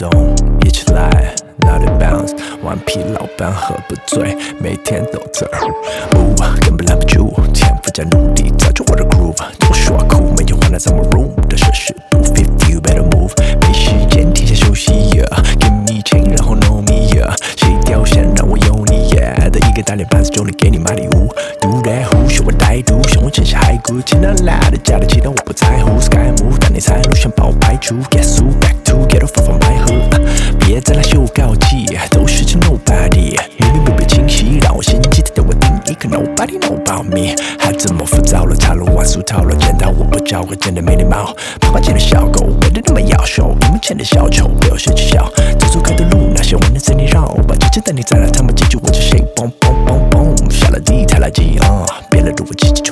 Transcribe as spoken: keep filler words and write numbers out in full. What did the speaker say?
动，一起来，脑袋 bounce， 顽皮老板喝不醉，每天都这儿。呜，根本拦不住，天赋加努力，造就我的 groove。都说酷，没有换来咱们 room 的摄氏度 ，If you better move， 没时间停下休息 ，Give me 钱，然后 know me， 谁掉线让我有你 ，yeah， 的一个大脸盘子就能给你买礼物。Do that who， 学我歹毒，胸前下骸骨，听哪来的假的期待我不在乎 ，Sky move， 但你猜路线把我排除 ，Guess who back to，get off from my hood， 别再来秀高级，都是请 nobody， 明明目标清晰，让我心急的对我定义，可 nobody know about me， 还这么浮躁了，套路万俗套路，见到我不教会真的没礼貌，爸爸见的小狗，为了那么要求，你们见的小丑，不要生气笑，走错开的路，那些我能随你绕，把姐姐带你再来，他们记住我这 shape， boom boom boom boom， 下了地才来记啊，别来对我叽叽